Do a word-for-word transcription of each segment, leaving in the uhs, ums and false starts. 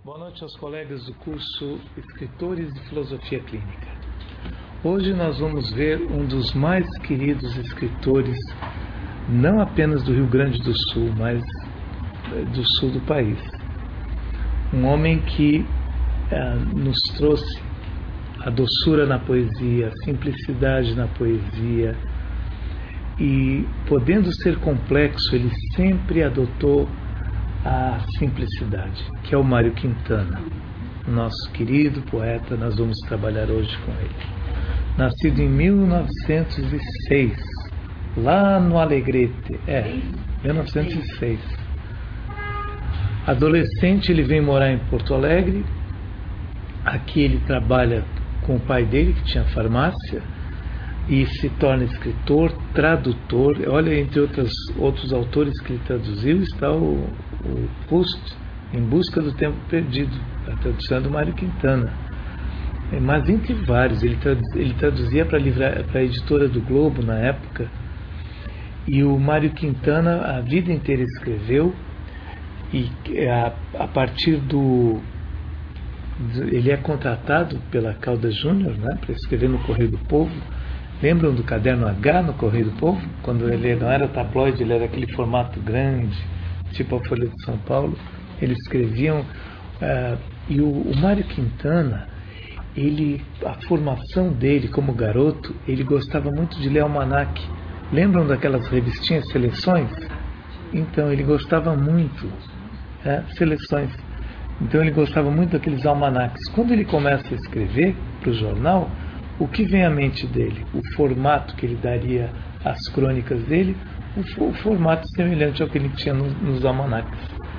Boa noite aos colegas do curso Escritores de Filosofia Clínica. Hoje nós vamos ver um dos mais queridos escritores, não apenas do Rio Grande do Sul, mas do sul do país. Um homem que eh, nos trouxe a doçura na poesia, a simplicidade na poesia, e podendo ser complexo, ele sempre adotou a simplicidade, que é o Mário Quintana, nosso querido poeta. Nós vamos trabalhar hoje com ele. Nascido em mil novecentos e seis, lá no Alegrete, é, mil novecentos e seis. Adolescente, ele vem morar em Porto Alegre. Aqui ele trabalha com o pai dele, que tinha farmácia, e se torna escritor, tradutor. Olha, entre outras, outros autores que ele traduziu, está o, o Proust, Em Busca do Tempo Perdido, a tradução do Mário Quintana. Mas entre vários, ele, traduz, ele traduzia para a editora do Globo na época, e o Mário Quintana a vida inteira escreveu, e a, a partir do... ele é contratado pela Caldas Júnior, né, para escrever no Correio do Povo. Lembram do caderno H no Correio do Povo? Quando ele não era tabloide, ele era aquele formato grande, tipo a Folha de São Paulo. Eles escreviam. Uh, e o, o Mário Quintana, ele, a formação dele como garoto, ele gostava muito de ler almanaque. Lembram daquelas revistinhas Seleções? Então, ele gostava muito. É, Seleções. Então, ele gostava muito daqueles almanaques. Quando ele começa a escrever para o jornal, o que vem à mente dele? O formato que ele daria às crônicas dele, o, o formato semelhante ao que ele tinha no, nos almanaques.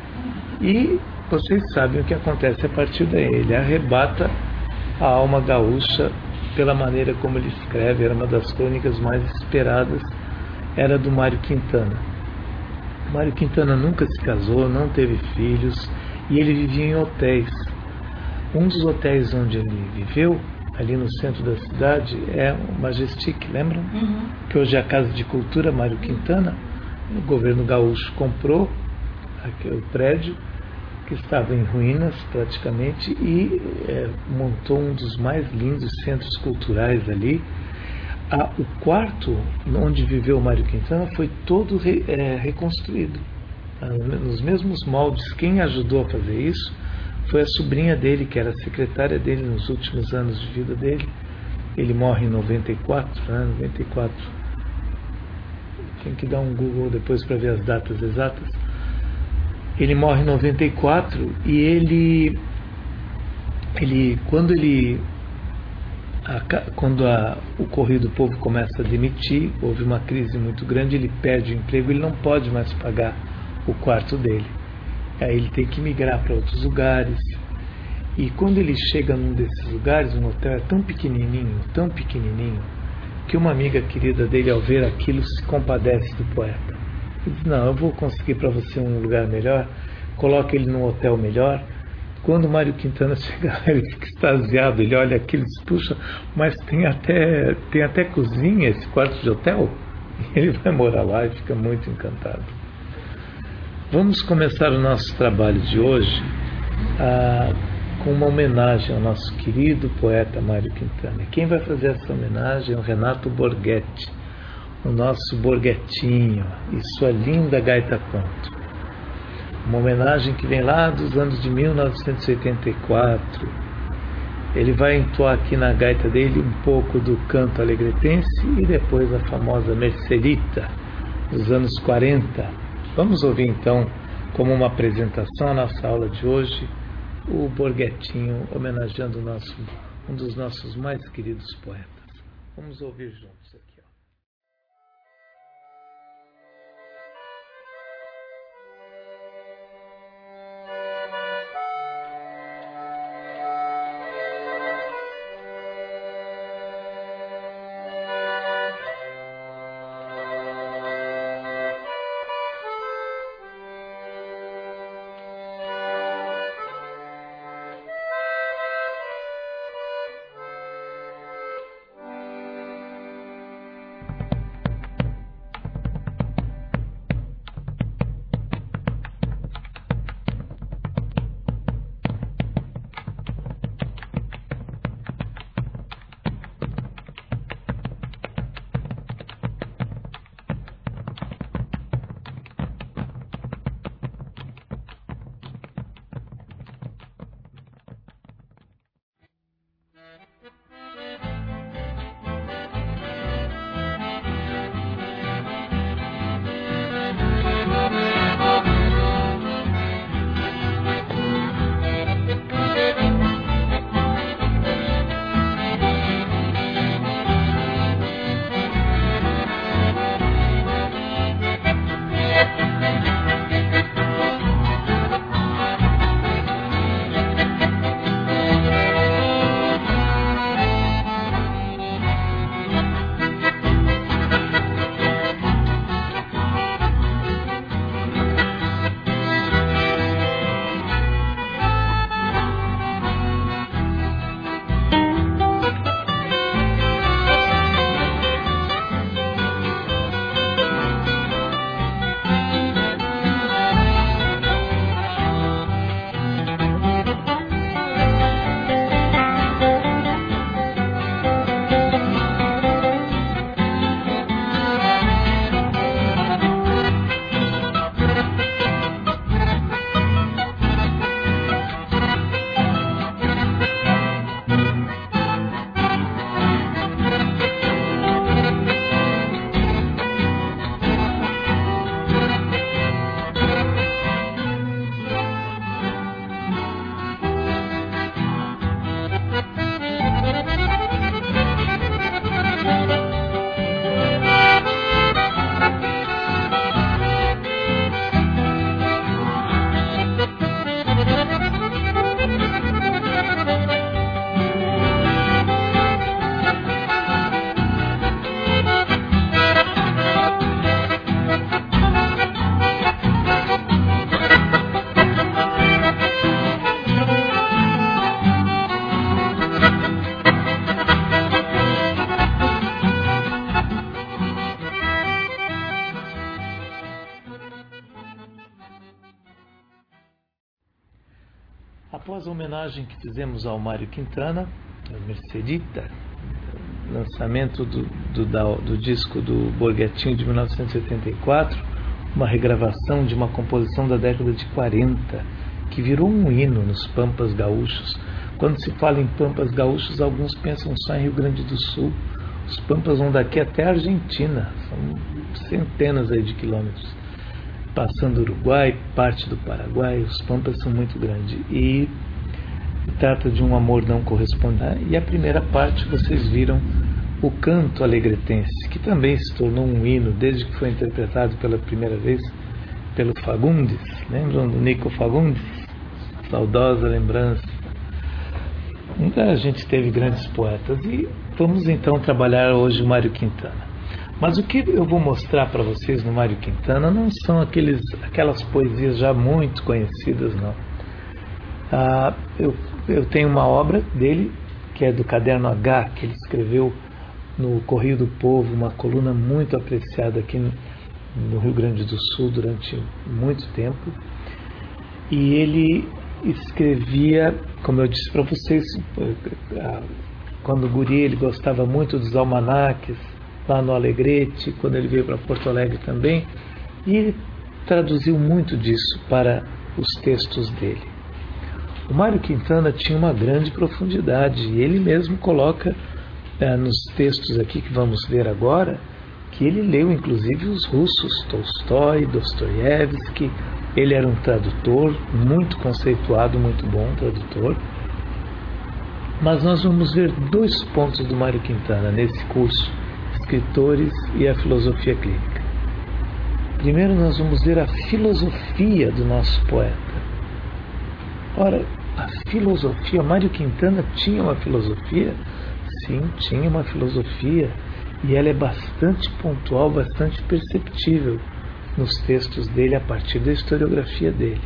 E vocês sabem o que acontece a partir daí. Ele arrebata a alma gaúcha pela maneira como ele escreve. Era uma das crônicas mais esperadas, era do Mário Quintana. Mário Quintana nunca se casou, não teve filhos, e ele vivia em hotéis. Um dos hotéis onde ele viveu, ali no centro da cidade, é o Majestic, lembram? Uhum. Que hoje é a Casa de Cultura Mário Quintana. O governo gaúcho comprou o prédio, que estava em ruínas praticamente, e é, montou um dos mais lindos centros culturais ali. Ah, o quarto onde viveu o Mário Quintana foi todo re, é, reconstruído, ah, nos mesmos moldes. Quem ajudou a fazer isso foi a sobrinha dele, que era secretária dele nos últimos anos de vida dele. Ele morre em noventa e quatro, né? noventa e quatro. Tem que dar um Google depois para ver as datas exatas. Ele morre em noventa e quatro, e ele, ele quando ele, a, quando a, o Correio do Povo começa a demitir, houve uma crise muito grande, ele perde o emprego, ele não pode mais pagar o quarto dele. Aí ele tem que migrar para outros lugares. E quando ele chega num desses lugares, um hotel é tão pequenininho, tão pequenininho, que uma amiga querida dele, ao ver aquilo, se compadece do poeta. Ele diz: não, eu vou conseguir para você um lugar melhor, coloca ele num hotel melhor. Quando o Mário Quintana chega, ele fica extasiado, ele olha aquilo e diz: puxa, mas tem até, tem até cozinha esse quarto de hotel? E ele vai morar lá e fica muito encantado. Vamos começar o nosso trabalho de hoje ah, com uma homenagem ao nosso querido poeta Mário Quintana. Quem vai fazer essa homenagem é o Renato Borghetti, o nosso Borghetinho e sua linda gaita conto. Uma homenagem que vem lá dos anos de mil novecentos e oitenta e quatro. Ele vai entoar aqui na gaita dele um pouco do canto alegretense e depois a famosa Mercerita, dos anos quarenta. Vamos ouvir então, como uma apresentação à nossa aula de hoje, o Borghetinho homenageando o nosso, um dos nossos mais queridos poetas. Vamos ouvir juntos aqui. Após a homenagem que fizemos ao Mário Quintana, a Mercedita, lançamento do, do, da, do disco do Borghettino de mil novecentos e oitenta e quatro, uma regravação de uma composição da década de quarenta, que virou um hino nos Pampas Gaúchos. Quando se fala em Pampas Gaúchos, alguns pensam só em Rio Grande do Sul. Os Pampas vão daqui até a Argentina, são centenas aí de quilômetros, passando o Uruguai, parte do Paraguai. Os Pampas são muito grandes e trata de um amor não correspondido. E a primeira parte vocês viram o canto alegretense, que também se tornou um hino desde que foi interpretado pela primeira vez pelo Fagundes. Lembram do Nico Fagundes? Saudosa lembrança. Então, a gente teve grandes poetas e vamos então trabalhar hoje o Mário Quintana. Mas o que eu vou mostrar para vocês no Mário Quintana não são aqueles, aquelas poesias já muito conhecidas, não. Ah, eu, eu tenho uma obra dele, que é do Caderno H, que ele escreveu no Correio do Povo, uma coluna muito apreciada aqui no, no Rio Grande do Sul durante muito tempo. E ele escrevia, como eu disse para vocês, quando guri ele gostava muito dos almanaques, lá no Alegrete, quando ele veio para Porto Alegre também, e ele traduziu muito disso para os textos dele. O Mário Quintana tinha uma grande profundidade, e ele mesmo coloca é, nos textos aqui que vamos ver agora, que ele leu inclusive os russos, Tolstói, Dostoiévski. Ele era um tradutor muito conceituado, muito bom tradutor. Mas nós vamos ver dois pontos do Mário Quintana nesse curso, Escritores e a Filosofia Clínica. Primeiro nós vamos ver a filosofia do nosso poeta. Ora, a filosofia, Mário Quintana tinha uma filosofia? Sim, tinha uma filosofia, e ela é bastante pontual, bastante perceptível nos textos dele, a partir da historiografia dele.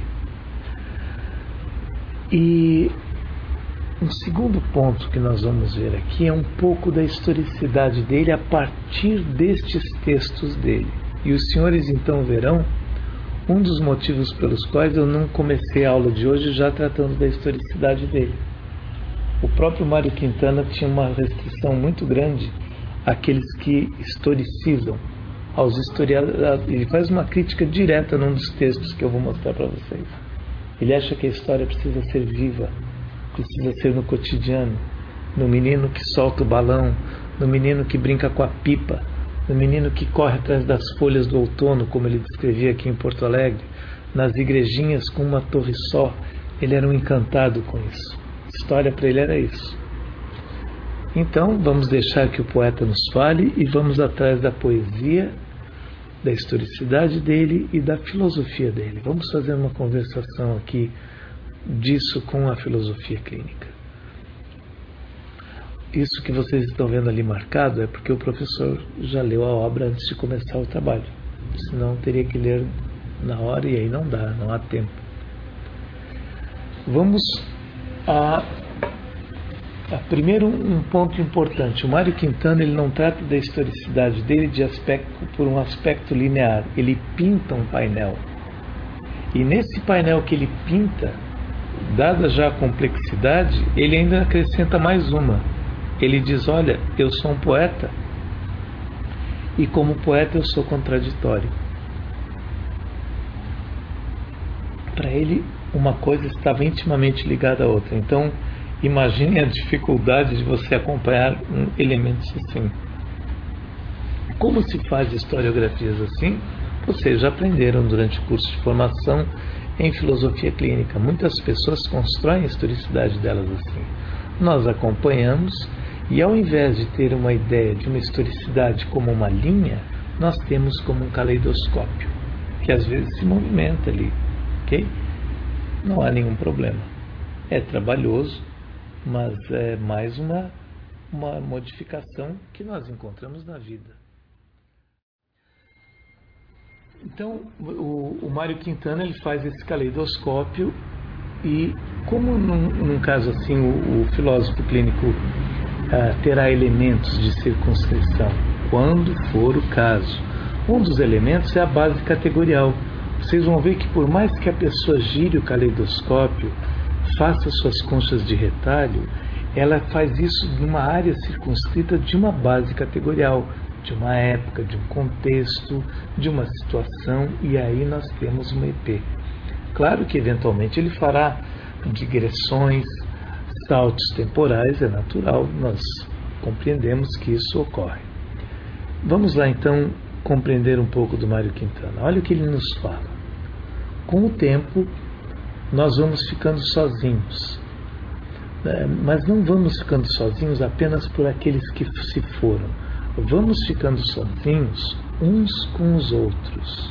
E um segundo ponto que nós vamos ver aqui é um pouco da historicidade dele a partir destes textos dele. E os senhores então verão um dos motivos pelos quais eu não comecei a aula de hoje já tratando da historicidade dele. O próprio Mário Quintana tinha uma restrição muito grande àqueles que historicizam, aos historiadores. Ele faz uma crítica direta num dos textos que eu vou mostrar para vocês. Ele acha que a história precisa ser viva, precisa ser no cotidiano, no menino que solta o balão, no menino que brinca com a pipa, no menino que corre atrás das folhas do outono, como ele descrevia aqui em Porto Alegre, nas igrejinhas com uma torre só. Ele era um encantado com isso. História para ele era isso. Então, vamos deixar que o poeta nos fale e vamos atrás da poesia, da historicidade dele e da filosofia dele. Vamos fazer uma conversação aqui disso com a filosofia clínica. Isso que vocês estão vendo ali marcado é porque o professor já leu a obra antes de começar o trabalho. Senão teria que ler na hora e aí não dá, não há tempo. Vamos a... a primeiro, um ponto importante. O Mário Quintana ele não trata da historicidade dele de aspecto, por um aspecto linear. Ele pinta um painel. E nesse painel que ele pinta, dada já a complexidade, ele ainda acrescenta mais uma. Ele diz, olha, eu sou um poeta e como poeta eu sou contraditório. Para ele, uma coisa estava intimamente ligada à outra. Então, imagine a dificuldade de você acompanhar um elementos assim. Como se faz historiografias assim? Vocês já aprenderam durante o curso de formação em filosofia clínica. Muitas pessoas constroem a historicidade delas assim. Nós acompanhamos e ao invés de ter uma ideia de uma historicidade como uma linha, nós temos como um caleidoscópio, que às vezes se movimenta ali, ok? Não há nenhum problema. É trabalhoso, mas é mais uma, uma modificação que nós encontramos na vida. Então, o, o Mário Quintana ele faz esse caleidoscópio e, como num, num caso assim, o, o filósofo clínico uh, terá elementos de circunscrição, quando for o caso. Um dos elementos é a base categorial. Vocês vão ver que por mais que a pessoa gire o caleidoscópio, faça suas conchas de retalho, ela faz isso numa área circunscrita de uma base categorial, de uma época, de um contexto, de uma situação, e aí nós temos uma E P. Claro que eventualmente ele fará digressões, saltos temporais, é natural, nós compreendemos que isso ocorre. Vamos lá então compreender um pouco do Mário Quintana. Olha o que ele nos fala. Com o tempo, nós vamos ficando sozinhos. Mas não vamos ficando sozinhos apenas por aqueles que se foram. Vamos ficando sozinhos uns com os outros.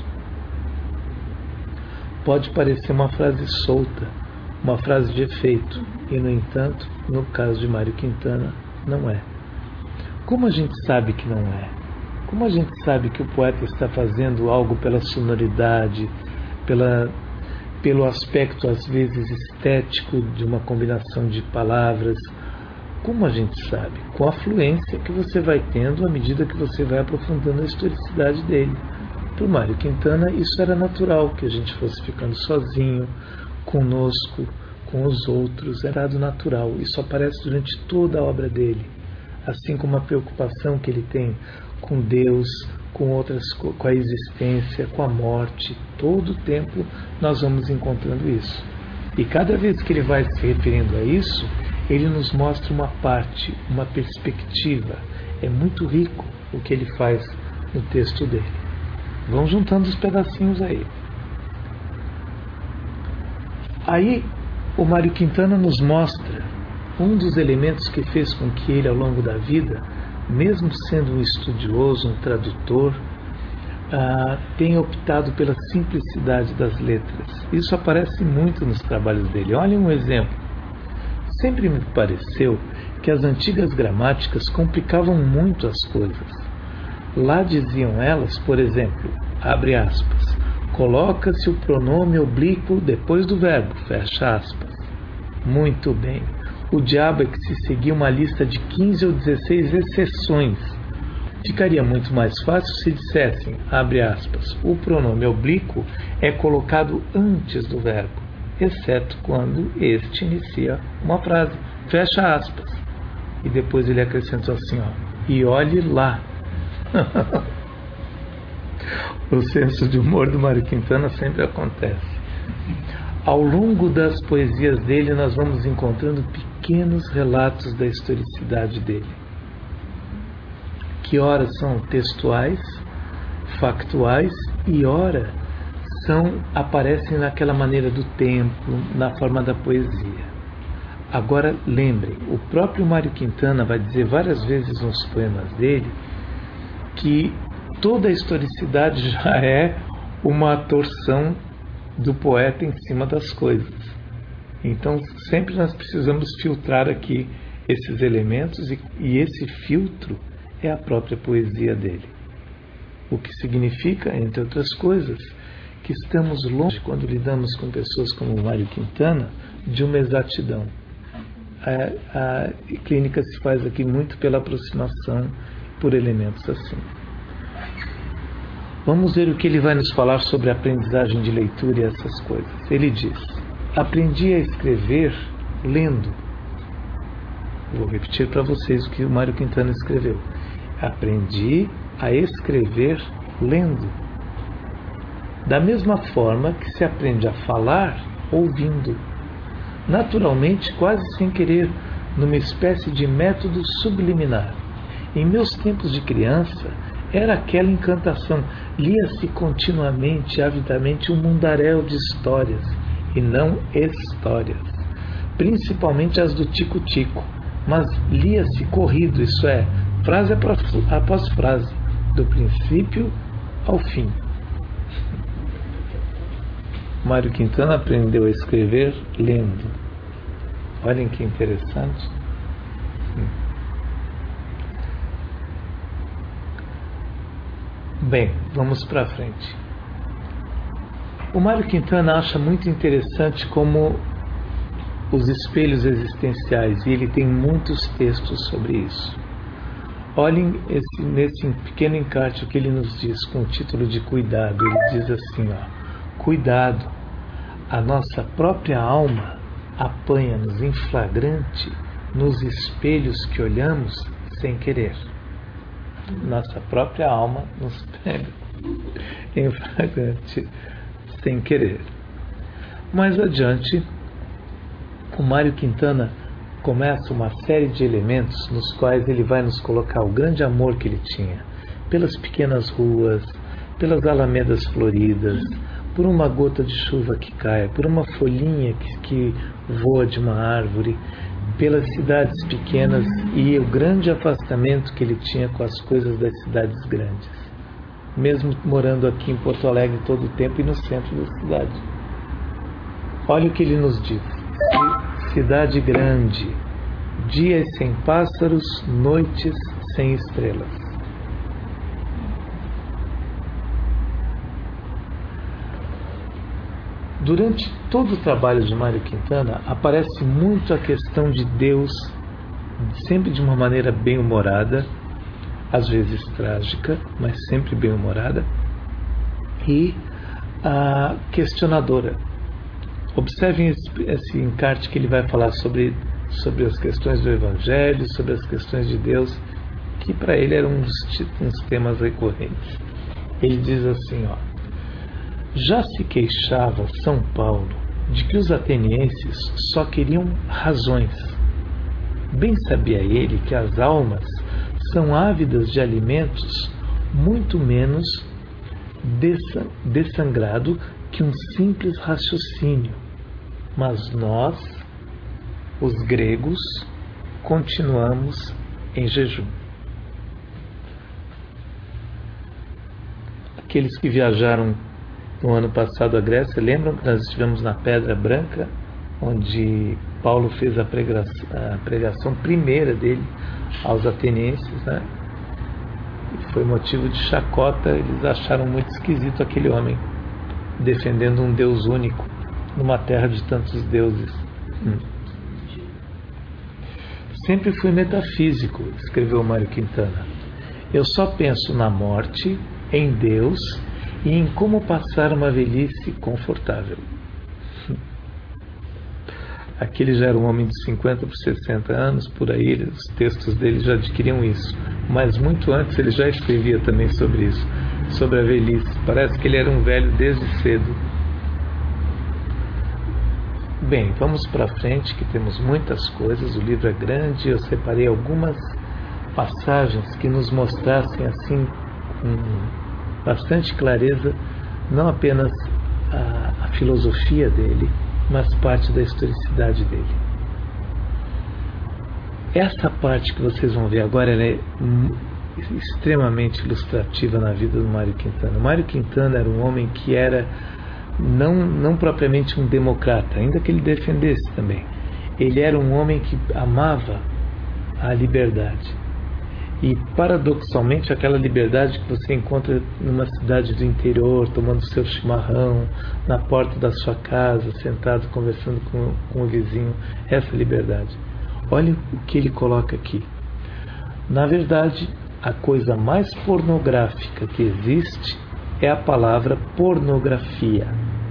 Pode parecer uma frase solta, uma frase de efeito, e no entanto, no caso de Mário Quintana, não é. Como a gente sabe que não é? Como a gente sabe que o poeta está fazendo algo pela sonoridade, pela pelo aspecto, às vezes, estético de uma combinação de palavras? Como a gente sabe? Com a fluência que você vai tendo à medida que você vai aprofundando a historicidade dele. Para o Mário Quintana, isso era natural, que a gente fosse ficando sozinho, conosco, com os outros, era dado natural. Isso aparece durante toda a obra dele, assim como a preocupação que ele tem com Deus, com outras, com a existência, com a morte. Todo o tempo nós vamos encontrando isso. E cada vez que ele vai se referindo a isso, ele nos mostra uma parte, uma perspectiva. É muito rico o que ele faz no texto dele. Vão juntando os pedacinhos aí. Aí o Mário Quintana nos mostra um dos elementos que fez com que ele, ao longo da vida, mesmo sendo um estudioso, um tradutor, ah, tenha optado pela simplicidade das letras. Isso aparece muito nos trabalhos dele. Olhem um exemplo. Sempre me pareceu que as antigas gramáticas complicavam muito as coisas. Lá diziam elas, por exemplo, abre aspas, coloca-se o pronome oblíquo depois do verbo, fecha aspas. Muito bem. O diabo é que se seguia uma lista de quinze ou dezesseis exceções. Ficaria muito mais fácil se dissessem, abre aspas, o pronome oblíquo é colocado antes do verbo, exceto quando este inicia uma frase, fecha aspas. E depois ele acrescentou assim, ó, e olhe lá. O senso de humor do Mário Quintana sempre acontece. Ao longo das poesias dele, nós vamos encontrando pequenos relatos da historicidade dele, que ora são textuais, factuais, e ora são, aparecem naquela maneira do tempo, na forma da poesia. Agora, lembrem, o próprio Mário Quintana vai dizer várias vezes nos poemas dele que toda a historicidade já é uma torção do poeta em cima das coisas. Então, sempre nós precisamos filtrar aqui esses elementos e, e esse filtro é a própria poesia dele. O que significa, entre outras coisas, que estamos longe, quando lidamos com pessoas como Mário Quintana, de uma exatidão. A, a clínica se faz aqui muito pela aproximação por elementos assim. Vamos ver o que ele vai nos falar sobre a aprendizagem de leitura e essas coisas. Ele diz, aprendi a escrever lendo. Vou repetir para vocês o que o Mário Quintana escreveu. Aprendi a escrever lendo. Da mesma forma que se aprende a falar ouvindo. Naturalmente, quase sem querer, numa espécie de método subliminar. Em meus tempos de criança, era aquela encantação. Lia-se continuamente, avidamente, um mundaréu de histórias, e não histórias. Principalmente as do Tico-Tico. Mas lia-se corrido, isso é, frase após frase, do princípio ao fim. Mário Quintana aprendeu a escrever lendo. Olhem que interessante. Bem, vamos para frente. O Mário Quintana acha muito interessante como os espelhos existenciais, e ele tem muitos textos sobre isso. Olhem esse, nesse pequeno encarte o que ele nos diz com o título de Cuidado. Ele diz assim, ó, cuidado, a nossa própria alma apanha-nos em flagrante nos espelhos que olhamos sem querer. Nossa própria alma nos pega em flagrante sem querer. Mais adiante, o Mário Quintana começa uma série de elementos nos quais ele vai nos colocar o grande amor que ele tinha pelas pequenas ruas, pelas alamedas floridas, por uma gota de chuva que cai, por uma folhinha que, que voa de uma árvore, pelas cidades pequenas e o grande afastamento que ele tinha com as coisas das cidades grandes, mesmo morando aqui em Porto Alegre todo o tempo e no centro da cidade. Olha o que ele nos diz: cidade grande, dias sem pássaros, noites sem estrelas. Durante todo o trabalho de Mário Quintana, aparece muito a questão de Deus, sempre de uma maneira bem-humorada, às vezes trágica, mas sempre bem-humorada, e a questionadora. Observem esse, esse encarte que ele vai falar sobre, sobre as questões do Evangelho, sobre as questões de Deus, que para ele eram uns, uns temas recorrentes. Ele diz assim, ó: já se queixava São Paulo de que os atenienses só queriam razões. Bem sabia ele que as almas são ávidas de alimentos muito menos dessangrado que um simples raciocínio. Mas nós, os gregos, continuamos em jejum. Aqueles que viajaram no ano passado à Grécia, lembram que nós estivemos na Pedra Branca, onde Paulo fez a pregação, a pregação primeira dele aos atenienses, né? E foi motivo de chacota. Eles acharam muito esquisito aquele homem defendendo um Deus único numa terra de tantos deuses. Hum. Sempre fui metafísico, escreveu Mário Quintana. Eu só penso na morte, em Deus e em como passar uma velhice confortável. Aqui ele já era um homem de cinquenta por sessenta anos, por aí os textos dele já adquiriam isso. Mas muito antes ele já escrevia também sobre isso, sobre a velhice. Parece que ele era um velho desde cedo. Bem, vamos para frente, que temos muitas coisas, o livro é grande, eu separei algumas passagens que nos mostrassem assim com bastante clareza, não apenas a, a filosofia dele, mas parte da historicidade dele. Essa parte que vocês vão ver agora ela é extremamente ilustrativa na vida do Mário Quintana. O Mário Quintana era um homem que era não, não propriamente um democrata, ainda que ele defendesse também. Ele era um homem que amava a liberdade. E, paradoxalmente, aquela liberdade que você encontra numa cidade do interior, tomando seu chimarrão, na porta da sua casa, sentado, conversando com, com o vizinho, essa liberdade. Olha o que ele coloca aqui. Na verdade, a coisa mais pornográfica que existe é a palavra pornografia.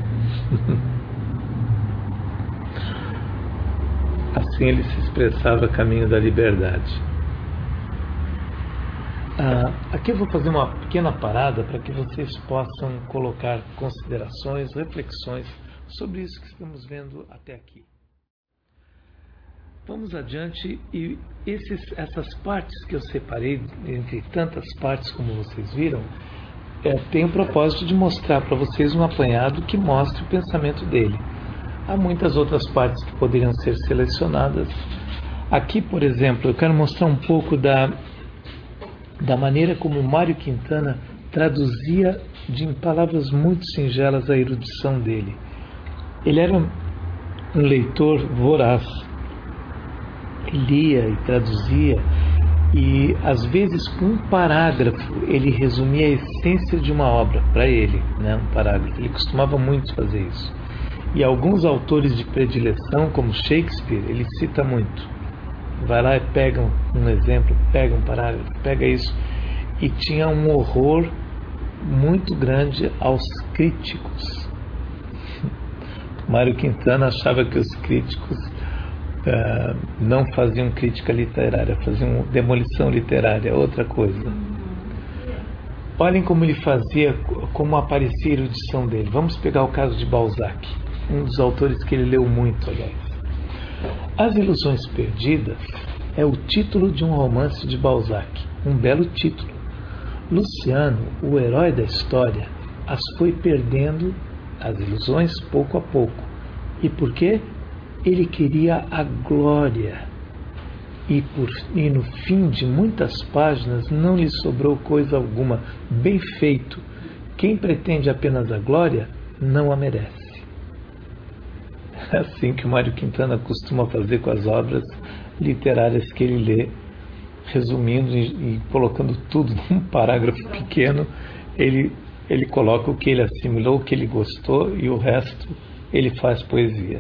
Assim ele se expressava a caminho da liberdade. Ah, aqui eu vou fazer uma pequena parada para que vocês possam colocar considerações, reflexões sobre isso que estamos vendo até aqui. Vamos adiante e esses, essas partes que eu separei, entre tantas partes como vocês viram, é, tem o propósito de mostrar para vocês um apanhado que mostre o pensamento dele. Há muitas outras partes que poderiam ser selecionadas. Aqui, por exemplo, eu quero mostrar um pouco da da maneira como Mário Quintana traduzia de, em palavras muito singelas a erudição dele. Ele era um, um leitor voraz. Ele lia e traduzia e, às vezes, com um parágrafo, ele resumia a essência de uma obra para ele, né? Um parágrafo. Ele costumava muito fazer isso. E alguns autores de predileção, como Shakespeare, ele cita muito. Vai lá e pega um exemplo, pega um parágrafo, pega isso. E tinha um horror muito grande aos críticos. Mário Quintana achava que os críticos uh, não faziam crítica literária, faziam demolição literária, outra coisa. Olhem como ele fazia, como aparecia a erudição dele. Vamos pegar o caso de Balzac, um dos autores que ele leu muito, aliás. As Ilusões Perdidas é o título de um romance de Balzac, um belo título. Luciano, o herói da história, as foi perdendo, as ilusões, pouco a pouco. E por quê? Ele queria a glória. E, por, e no fim de muitas páginas não lhe sobrou coisa alguma. Bem feito. Quem pretende apenas a glória, não a merece. É assim que o Mário Quintana costuma fazer com as obras literárias que ele lê, resumindo e, e colocando tudo num parágrafo pequeno. Ele, ele coloca o que ele assimilou, o que ele gostou, e o resto ele faz poesia.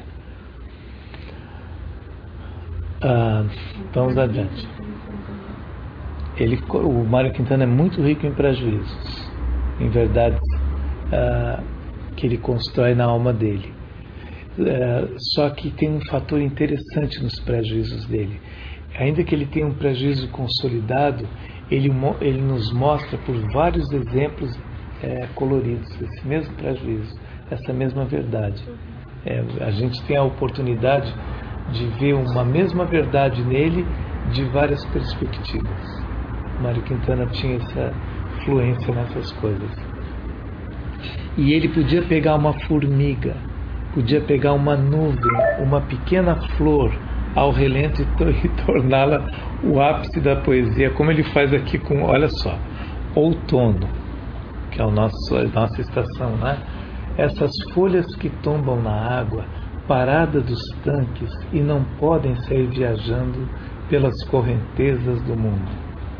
Ah, vamos adiante. Ele, o Mário Quintana é muito rico em prejuízos, em verdades ah, que ele constrói na alma dele. Ah, só que tem um fator interessante nos prejuízos dele. Ainda que ele tenha um prejuízo consolidado, ele, ele nos mostra por vários exemplos é, coloridos esse mesmo prejuízo, essa mesma verdade. É, a gente tem a oportunidade de ver uma mesma verdade nele de várias perspectivas. Mário Quintana tinha essa fluência nessas coisas. E ele podia pegar uma formiga, podia pegar uma nuvem, uma pequena flor ao relento e, to- e torná-la o ápice da poesia, como ele faz aqui com, olha só, outono, que é o nosso, a nossa estação, né? Essas folhas que tombam na água, parada dos tanques e não podem sair viajando pelas correntezas do mundo.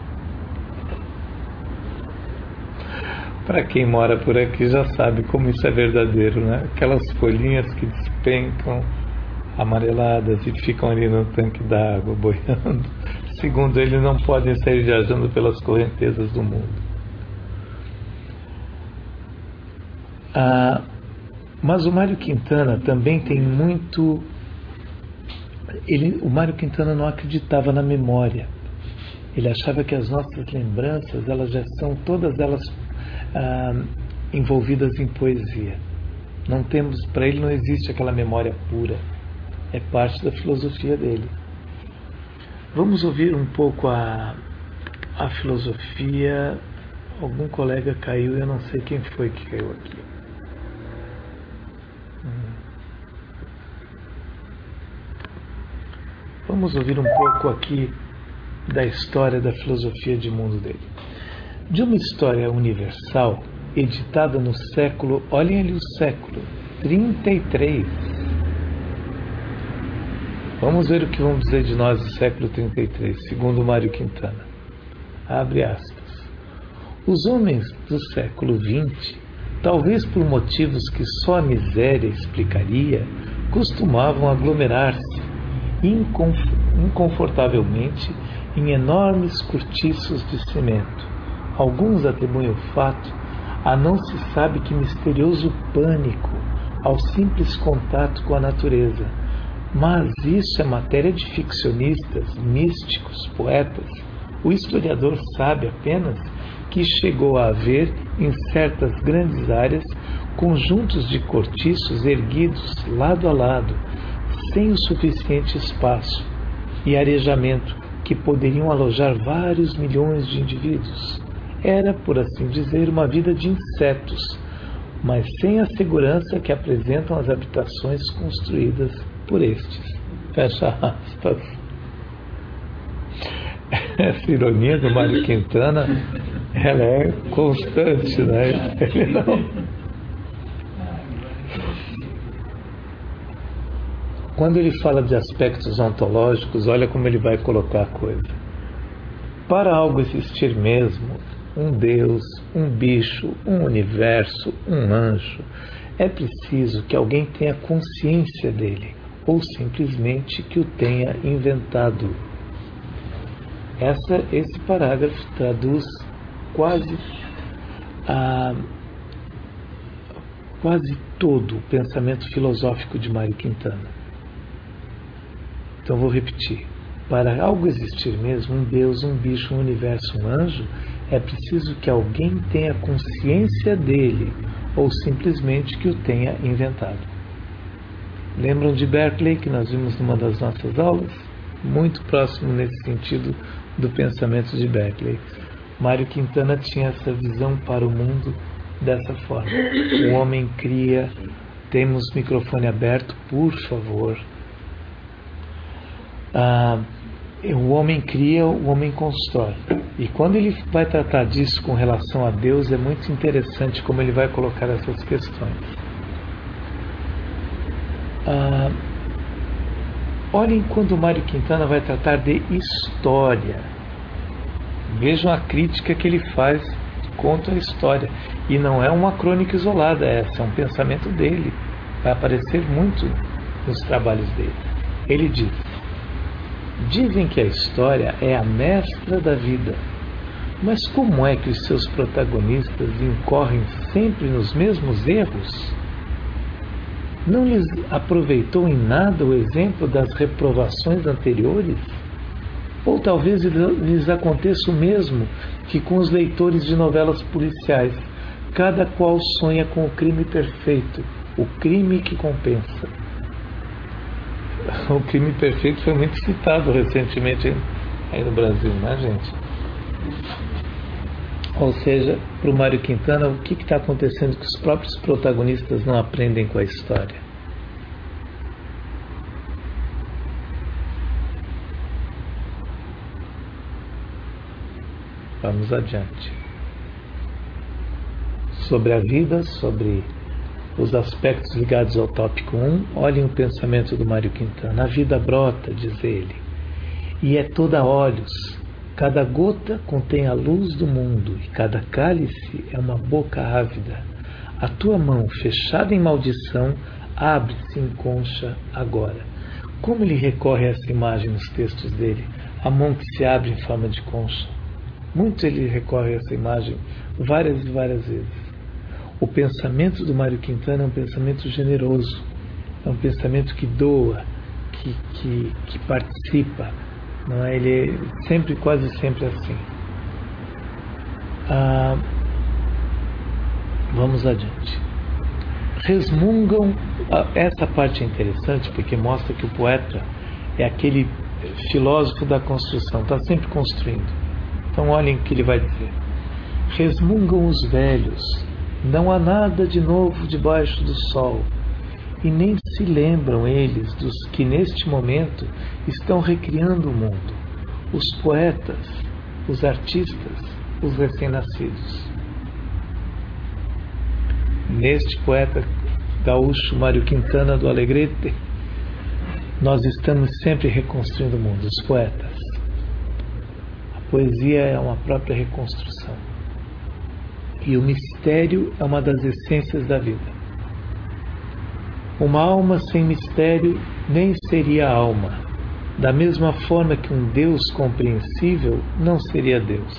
Para quem mora por aqui já sabe como isso é verdadeiro, né? Aquelas folhinhas que despencam amareladas e ficam ali no tanque d'água boiando. Segundo ele, não podem sair viajando pelas correntezas do mundo. Ah, mas o Mário Quintana também tem muito... Ele, o Mário Quintana não acreditava na memória. Ele achava que as nossas lembranças, elas já são todas elas ah, envolvidas em poesia. Não temos, para ele não existe aquela memória pura. É parte da filosofia dele. Vamos ouvir um pouco a, a filosofia. Algum colega caiu, eu não sei quem foi que caiu aqui. Vamos ouvir um pouco aqui da história da filosofia de mundo dele. De uma história universal, editada no século, olhem ali o século, trinta e três. Vamos ver o que vão dizer de nós do século trinta e três, segundo Mário Quintana. Abre aspas. Os homens do século vinte, talvez por motivos que só a miséria explicaria, costumavam aglomerar-se inconfortavelmente em enormes cortiços de cimento. Alguns atribuem o fato a não se sabe que misterioso pânico ao simples contato com a natureza. Mas isso é matéria de ficcionistas, místicos, poetas. O historiador sabe apenas que chegou a haver, em certas grandes áreas, conjuntos de cortiços erguidos lado a lado, sem o suficiente espaço e arejamento que poderiam alojar vários milhões de indivíduos. Era, por assim dizer, uma vida de insetos, mas sem a segurança que apresentam as habitações construídas por estes. Fecha aspas. Essa ironia do Mário Quintana, ela é constante, né? Ele não... Quando ele fala de aspectos ontológicos, olha como ele vai colocar a coisa. Para algo existir mesmo, um Deus, um bicho, um universo, um anjo, é preciso que alguém tenha consciência dele, ou simplesmente que o tenha inventado. Essa, esse parágrafo traduz quase a, quase todo o pensamento filosófico de Mário Quintana. Então vou repetir. Para algo existir mesmo, um Deus, um bicho, um universo, um anjo, é preciso que alguém tenha consciência dele ou simplesmente que o tenha inventado. Lembram de Berkeley, que nós vimos numa das nossas aulas? Muito próximo nesse sentido do pensamento de Berkeley. Mário Quintana tinha essa visão para o mundo dessa forma. O homem cria. Temos microfone aberto, por favor. Ah, o homem cria, o homem constrói. E quando ele vai tratar disso com relação a Deus, é muito interessante como ele vai colocar essas questões. Ah, olhem quando o Mário Quintana vai tratar de história. Vejam a crítica que ele faz contra a história. E não é uma crônica isolada essa, é um pensamento dele. Vai aparecer muito nos trabalhos dele. Ele diz: dizem que a história é a mestra da vida. Mas como é que os seus protagonistas incorrem sempre nos mesmos erros? Não lhes aproveitou em nada o exemplo das reprovações anteriores? Ou talvez lhes aconteça o mesmo que com os leitores de novelas policiais, cada qual sonha com o crime perfeito, o crime que compensa. O crime perfeito foi muito citado recentemente aí no Brasil, né, gente? Ou seja, para o Mário Quintana, o que está acontecendo que os próprios protagonistas não aprendem com a história? Vamos adiante. Sobre a vida, sobre os aspectos ligados ao tópico um, olhem o pensamento do Mário Quintana. A vida brota, diz ele, e é toda olhos. Cada gota contém a luz do mundo, e cada cálice é uma boca ávida. A tua mão, fechada em maldição, abre-se em concha agora. Como ele recorre a essa imagem nos textos dele? A mão que se abre em forma de concha. Muito ele recorre a essa imagem várias e várias vezes. O pensamento do Mário Quintana é um pensamento generoso, é um pensamento que doa, que, que, que participa, não é? Ele é sempre, quase sempre assim. Ah, vamos adiante. Resmungam, essa parte é interessante porque mostra que o poeta é aquele filósofo da construção, está sempre construindo. Então olhem o que ele vai dizer. Resmungam os velhos, não há nada de novo debaixo do sol, e nem se lembram eles dos que neste momento estão recriando o mundo, os poetas, os artistas, os recém-nascidos. Neste poeta gaúcho Mário Quintana do Alegrete, nós estamos sempre reconstruindo o mundo, os poetas. A poesia é uma própria reconstrução. E o mistério é uma das essências da vida. Uma alma sem mistério nem seria alma, da mesma forma que um Deus compreensível não seria Deus.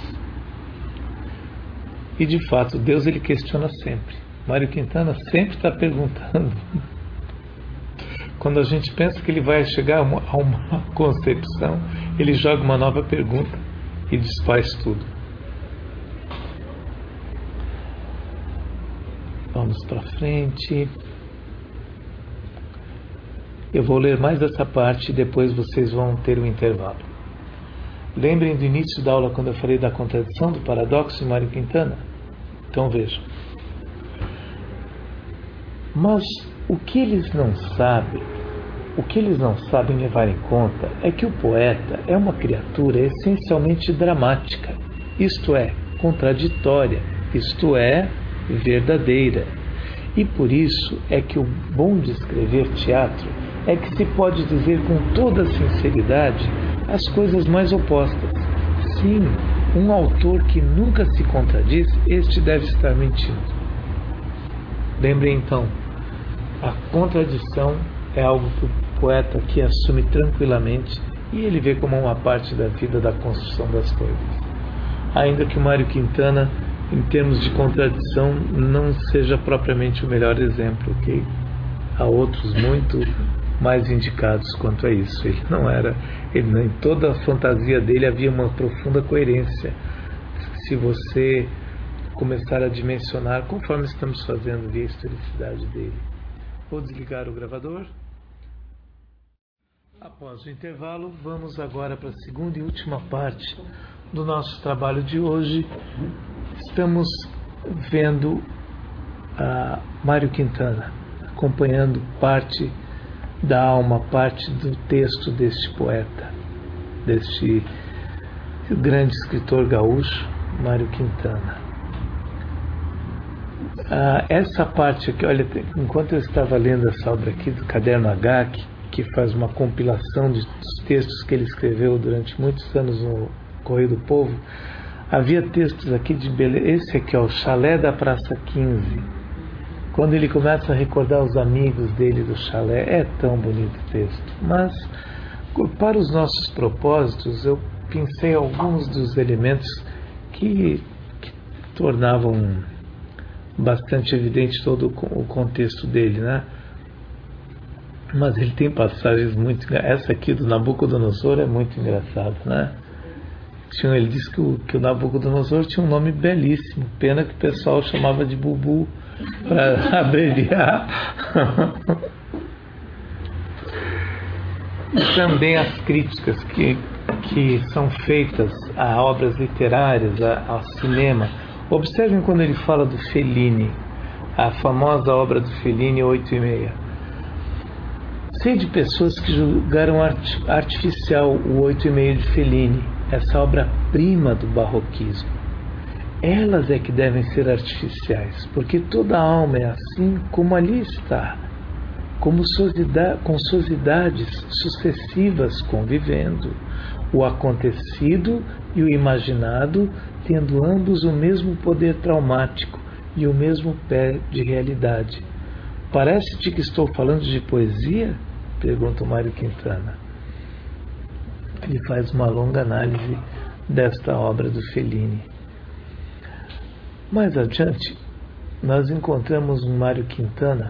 E de fato, Deus ele questiona sempre. Mário Quintana sempre está perguntando. Quando a gente pensa que ele vai chegar a uma, a uma concepção, ele joga uma nova pergunta e desfaz tudo. Vamos para frente. Eu vou ler mais essa parte e depois vocês vão ter um intervalo. Lembrem do início da aula quando eu falei da contradição, do paradoxo de Mário Quintana? Então vejam. Mas o que eles não sabem, o que eles não sabem levar em conta é que o poeta é uma criatura essencialmente dramática, isto é, contraditória, isto é, verdadeira. E por isso é que o bom de escrever teatro é que se pode dizer com toda sinceridade as coisas mais opostas. Sim, um autor que nunca se contradiz, este deve estar mentindo. Lembrem então, a contradição é algo que o poeta aqui assume tranquilamente e ele vê como uma parte da vida da construção das coisas. Ainda que o Mário Quintana em termos de contradição, não seja propriamente o melhor exemplo, ok? Há outros muito mais indicados quanto a isso. Ele não era, ele, em toda a fantasia dele havia uma profunda coerência. Se você começar a dimensionar, conforme estamos fazendo, ver a historicidade dele. Vou desligar o gravador. Após o intervalo, vamos agora para a segunda e última parte do nosso trabalho de hoje. Estamos vendo a Mário Quintana, acompanhando parte da alma, parte do texto deste poeta, deste grande escritor gaúcho, Mário Quintana. Ah, essa parte aqui, olha, enquanto eu estava lendo essa obra aqui do Caderno H, que, que faz uma compilação de, dos textos que ele escreveu durante muitos anos no Correio do Povo, havia textos aqui de beleza. Esse aqui, ó, o Chalé da Praça quinze. Quando ele começa a recordar os amigos dele do chalé, é tão bonito o texto. Mas, para os nossos propósitos, eu pensei alguns dos elementos que, que tornavam bastante evidente todo o contexto dele, né? Mas ele tem passagens muito... Essa aqui do Nabucodonosor é muito engraçada, né? Ele disse que o, que o Nabucodonosor tinha um nome belíssimo, pena que o pessoal chamava de Bubu, para abreviar. E também as críticas que, que são feitas a obras literárias, a, ao cinema. Observem quando ele fala do Fellini, a famosa obra do Fellini, oito e meia. Sei de pessoas que julgaram art, artificial o oito e meia de Fellini, essa obra-prima do barroquismo. Elas é que devem ser artificiais, porque toda alma é assim como ali está, como com sociedades sucessivas convivendo, o acontecido e o imaginado tendo ambos o mesmo poder traumático e o mesmo pé de realidade. Parece-te que estou falando de poesia? Pergunta o Mário Quintana. Ele faz uma longa análise desta obra do Fellini. Mais adiante, nós encontramos um Mário Quintana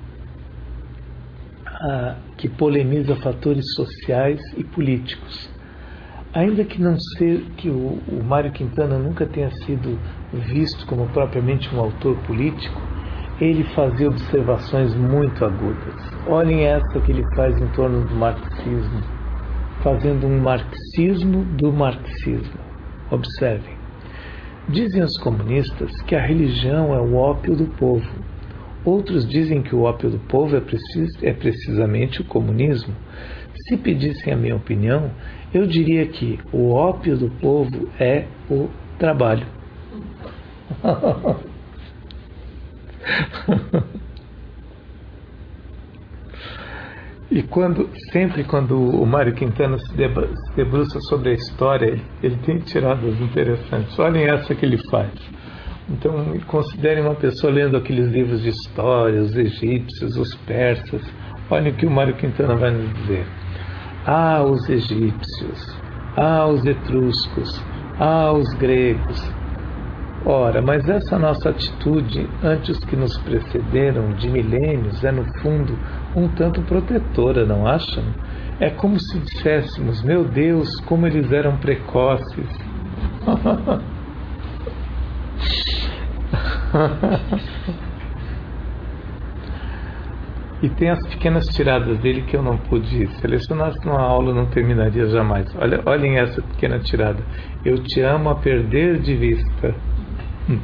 ah, que polemiza fatores sociais e políticos. Ainda que não ser que o, o Mário Quintana nunca tenha sido visto como propriamente um autor político, ele fazia observações muito agudas. Olhem essa que ele faz em torno do marxismo, fazendo um marxismo do marxismo. Observem. Dizem os comunistas que a religião é o ópio do povo. Outros dizem que o ópio do povo é, precis, é precisamente o comunismo. Se pedissem a minha opinião, eu diria que o ópio do povo é o trabalho. E quando, sempre quando o Mário Quintana se debruça sobre a história, ele, ele tem tiradas interessantes. Olhem essa que ele faz. Então, considerem uma pessoa lendo aqueles livros de história, os egípcios, os persas. Olhem o que o Mário Quintana vai nos dizer. Ah, os egípcios, ah, os etruscos, ah, os gregos. Ora, mas essa nossa atitude ante os que nos precederam de milênios é, no fundo, um tanto protetora, não acham? É como se disséssemos, meu Deus, como eles eram precoces. E tem as pequenas tiradas dele que eu não pude selecionar, senão a aula não terminaria jamais. Olha, olhem essa pequena tirada. Eu te amo a perder de vista. Hum.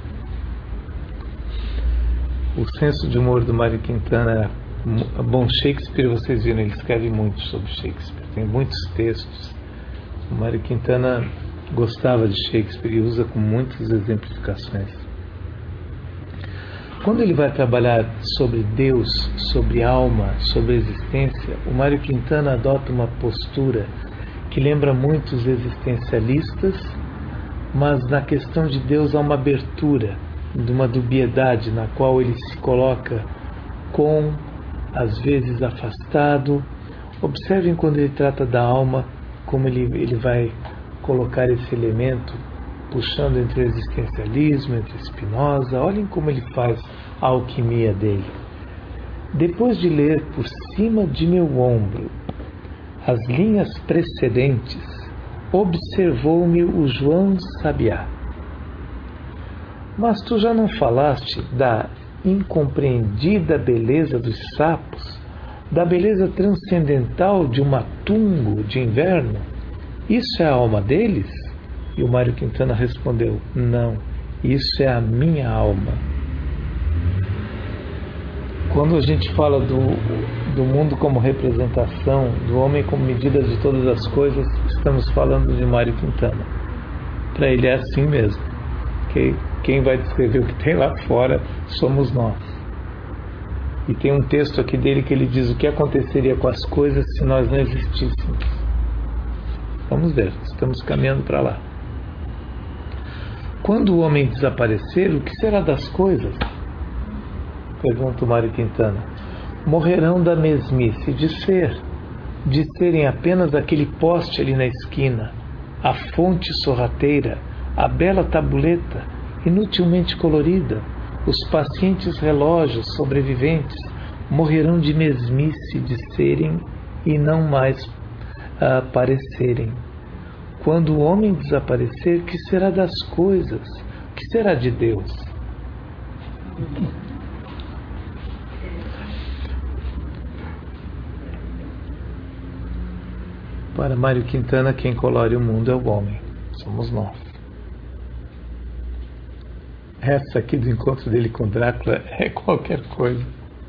O senso de humor do Mário Quintana é bom. Shakespeare, vocês viram, ele escreve muito sobre Shakespeare, tem muitos textos. O Mário Quintana gostava de Shakespeare e usa com muitas exemplificações. Quando ele vai trabalhar sobre Deus, sobre alma, sobre existência, o Mário Quintana adota uma postura que lembra muito os existencialistas, mas na questão de Deus há uma abertura, de uma dubiedade na qual ele se coloca com, às vezes, afastado. Observem quando ele trata da alma, como ele, ele vai colocar esse elemento puxando entre o existencialismo, entre Spinoza. Olhem como ele faz a alquimia dele. Depois de ler por cima de meu ombro as linhas precedentes, observou-me o João Sabiá. Mas tu já não falaste da incompreendida beleza dos sapos, da beleza transcendental de um matungo de inverno? Isso é a alma deles? E o Mário Quintana respondeu: não, isso é a minha alma. Quando a gente fala do, do mundo como representação, do homem como medida de todas as coisas, estamos falando de Mário Quintana. Para ele é assim mesmo. Que quem vai descrever o que tem lá fora somos nós. E tem um texto aqui dele que ele diz o que aconteceria com as coisas se nós não existíssemos. Vamos ver, estamos caminhando para lá. Quando o homem desaparecer, o que será das coisas? Pergunta o Mário Quintana. Morrerão da mesmice de ser, de serem apenas aquele poste ali na esquina, a fonte sorrateira, a bela tabuleta, inutilmente colorida, os pacientes relógios sobreviventes, morrerão de mesmice de serem e não mais aparecerem. Quando o homem desaparecer, que será das coisas? Que será de Deus? Para Mário Quintana, quem colore o mundo é o homem, somos nós. Essa aqui do encontro dele com Drácula é qualquer coisa.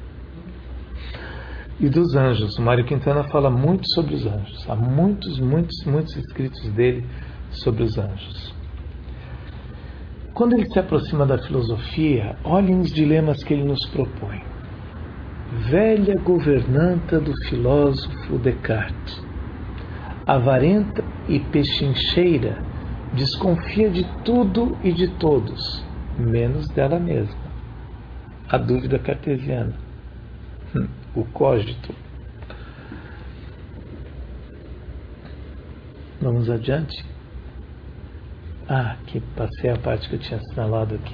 E dos anjos, o Mário Quintana fala muito sobre os anjos. Há muitos, muitos, muitos escritos dele sobre os anjos. Quando ele se aproxima da filosofia, olhem os dilemas que ele nos propõe. Velha governanta do filósofo Descartes, avarenta e pechincheira, desconfia de tudo e de todos, menos dela mesma. A dúvida cartesiana, o cogito. Vamos adiante? Ah, que passei a parte que eu tinha assinalado aqui.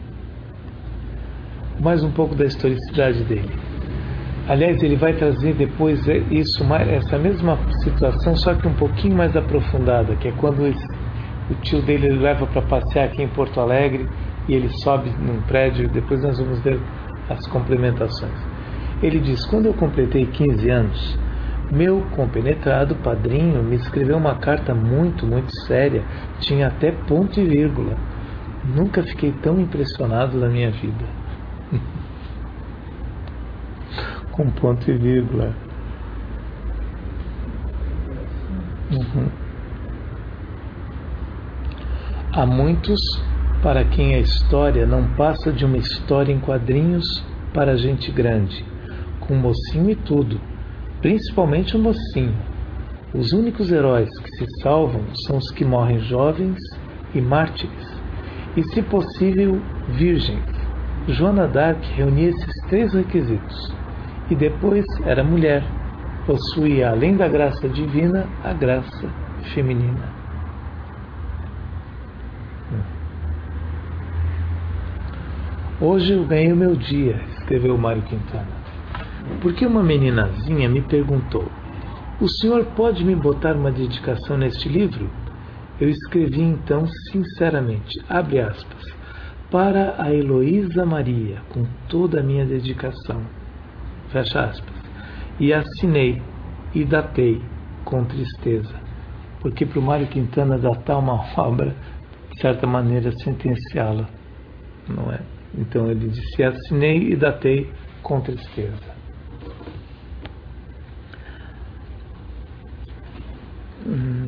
Mais um pouco da historicidade dele. Aliás, ele vai trazer depois isso, essa mesma situação, só que um pouquinho mais aprofundada, que é quando o tio dele ele leva para passear aqui em Porto Alegre e ele sobe num prédio, e depois nós vamos ver as complementações. Ele diz: quando eu completei quinze anos, meu compenetrado padrinho me escreveu uma carta muito, muito séria, tinha até ponto e vírgula. Nunca fiquei tão impressionado na minha vida. Com ponto e vírgula. Uhum. Há muitos para quem a história não passa de uma história em quadrinhos para gente grande, com mocinho e tudo, principalmente o mocinho. Os únicos heróis que se salvam são os que morrem jovens e mártires, e, se possível, virgens. Joana d'Arc reunia esses três requisitos, e depois era mulher, possuía, além da graça divina, a graça feminina. Hoje eu ganhei o meu dia, escreveu Mário Quintana, porque uma meninazinha me perguntou: o senhor pode me botar uma dedicação neste livro? Eu escrevi então sinceramente, abre aspas, para a Heloísa Maria, com toda a minha dedicação, fecha aspas, e assinei e datei com tristeza, porque para o Mário Quintana datar uma obra, de certa maneira, sentenciá-la, não é? Então ele disse: assinei e datei com tristeza. Hum.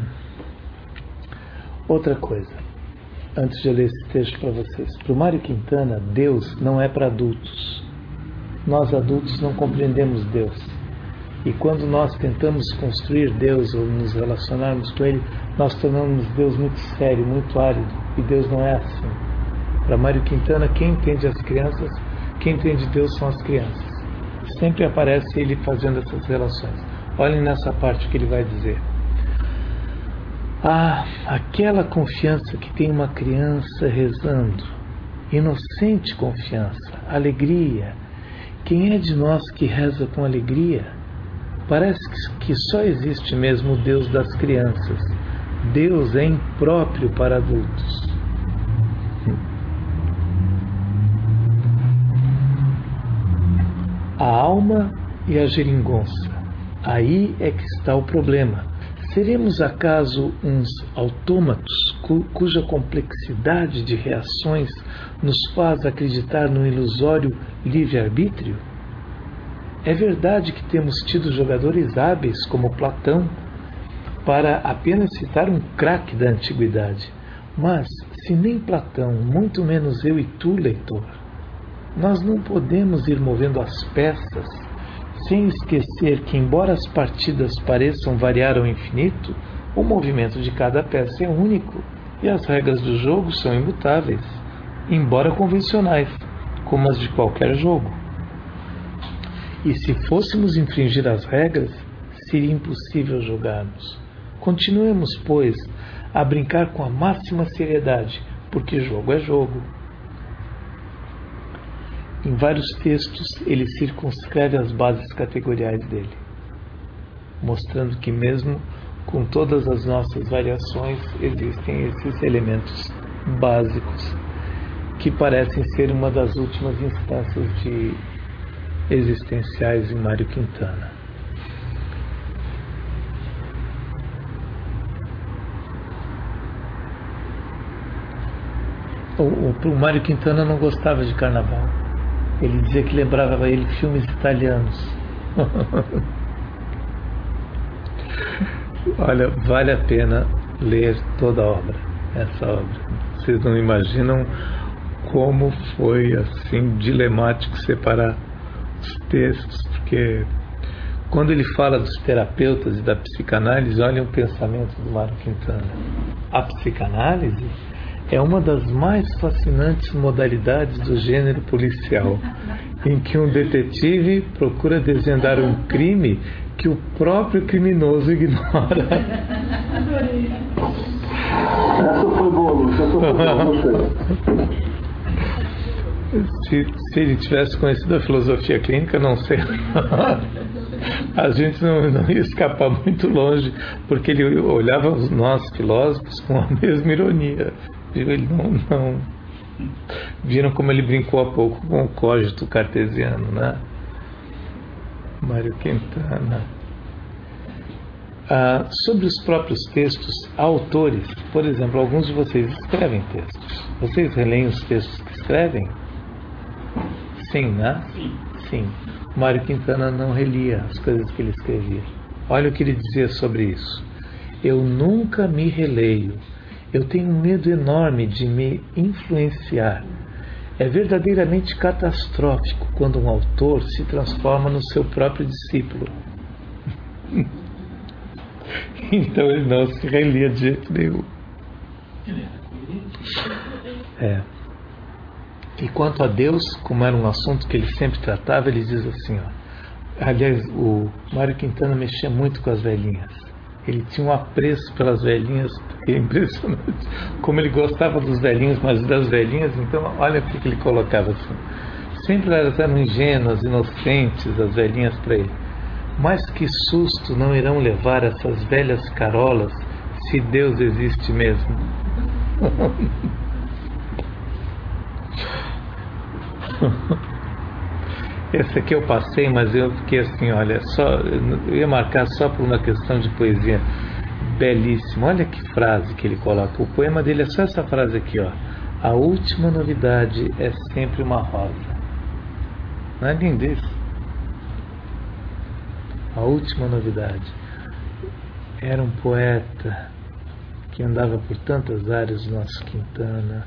Outra coisa, antes de eu ler esse texto para vocês, para o Mário Quintana, Deus não é para adultos. Nós adultos não compreendemos Deus. E quando nós tentamos construir Deus ou nos relacionarmos com Ele, nós tornamos Deus muito sério, muito árido. E Deus não é assim. Para Mário Quintana, quem entende as crianças, quem entende Deus são as crianças. Sempre aparece ele fazendo essas relações. Olhem nessa parte que ele vai dizer. Ah, aquela confiança que tem uma criança rezando, inocente confiança, alegria. Quem é de nós que reza com alegria? Parece que só existe mesmo o Deus das crianças. Deus é impróprio para adultos. A alma e a geringonça. Aí é que está o problema. Seremos acaso uns autômatos cu, cuja complexidade de reações nos faz acreditar no ilusório livre-arbítrio? É verdade que temos tido jogadores hábeis como Platão, para apenas citar um craque da antiguidade. Mas, se nem Platão, muito menos eu e tu, leitor, nós não podemos ir movendo as peças sem esquecer que, embora as partidas pareçam variar ao infinito, o movimento de cada peça é único e as regras do jogo são imutáveis, embora convencionais, como as de qualquer jogo. E se fôssemos infringir as regras, seria impossível jogarmos. Continuemos, pois, a brincar com a máxima seriedade, porque jogo é jogo. Em vários textos, ele circunscreve as bases categoriais dele, mostrando que mesmo com todas as nossas variações, existem esses elementos básicos que parecem ser uma das últimas instâncias de existenciais em Mário Quintana. O, o, o Mário Quintana não gostava de carnaval. Ele dizia que lembrava ele filmes italianos. Olha, vale a pena ler toda a obra, essa obra. Vocês não imaginam como foi assim dilemático separar os textos, porque quando ele fala dos terapeutas e da psicanálise, olha o pensamento do Mário Quintana. A psicanálise é uma das mais fascinantes modalidades do gênero policial, em que um detetive procura desvendar um crime que o próprio criminoso ignora. Essa foi boa, Lúcia. Essa foi boa. Se, se ele tivesse conhecido a filosofia clínica, não sei. A gente não, não ia escapar muito longe, porque ele olhava nós filósofos com a mesma ironia. Ele não, não... Viram como ele brincou há pouco com o cogito cartesiano, né? Mário Quintana. Ah, sobre os próprios textos, há autores, por exemplo, alguns de vocês escrevem textos. Vocês releem os textos que escrevem? Sim, né? Sim. Sim. Mário Quintana não relia as coisas que ele escrevia. Olha o que ele dizia sobre isso. Eu nunca me releio. Eu tenho um medo enorme de me influenciar. É verdadeiramente catastrófico quando um autor se transforma no seu próprio discípulo. Então ele não se relia de jeito nenhum. É. E quanto a Deus, como era um assunto que ele sempre tratava, ele diz assim, ó. Aliás, o Mário Quintana mexia muito com as velhinhas. Ele tinha um apreço pelas velhinhas, é impressionante. Como ele gostava dos velhinhos, mas das velhinhas, então olha o que ele colocava assim. Sempre elas eram ingênuas, inocentes, as velhinhas para ele. Mas que susto não irão levar essas velhas carolas se Deus existe mesmo? Esse aqui eu passei, mas eu fiquei assim, olha, só, eu ia marcar só por uma questão de poesia. Belíssimo, olha que frase que ele coloca. O poema dele é só essa frase aqui, ó. A última novidade é sempre uma rosa. Não é lindo isso? A última novidade. Era um poeta que andava por tantas áreas, nosso Quintana.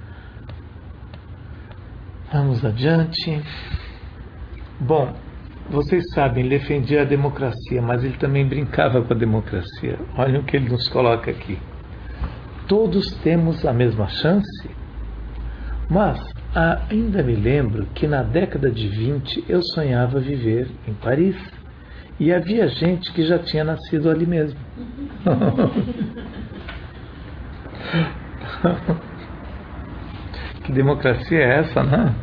Vamos adiante. Bom, vocês sabem, ele defendia a democracia, mas ele também brincava com a democracia. Olhem o que ele nos coloca aqui. Todos temos a mesma chance? Mas ainda me lembro que na década de vinte eu sonhava viver em Paris. E havia gente que já tinha nascido ali mesmo. Que democracia é essa, né?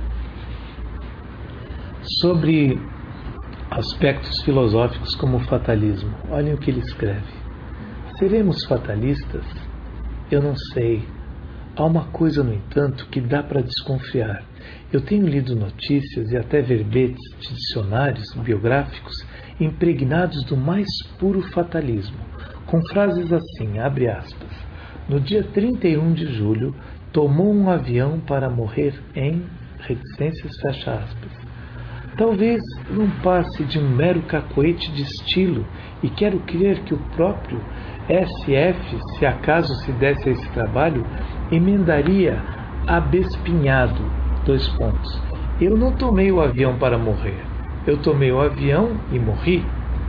Sobre aspectos filosóficos como o fatalismo. Olhem o que ele escreve. Seremos fatalistas? Eu não sei. Há uma coisa, no entanto, que dá para desconfiar. Eu tenho lido notícias e até verbetes de dicionários biográficos impregnados do mais puro fatalismo, com frases assim, abre aspas, no dia trinta e um de julho, tomou um avião para morrer em reticências, fecha aspas. Talvez não passe de um mero cacoete de estilo, e quero crer que o próprio S F, se acaso se desse a esse trabalho, emendaria abespinhado, dois pontos. Eu não tomei o avião para morrer, eu tomei o avião e morri.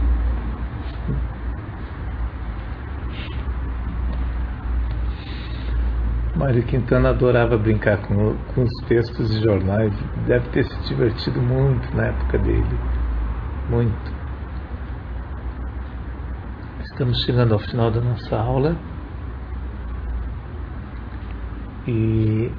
Mário Quintana adorava brincar com, com os textos de jornais, deve ter se divertido muito na época dele, muito. Estamos chegando ao final da nossa aula e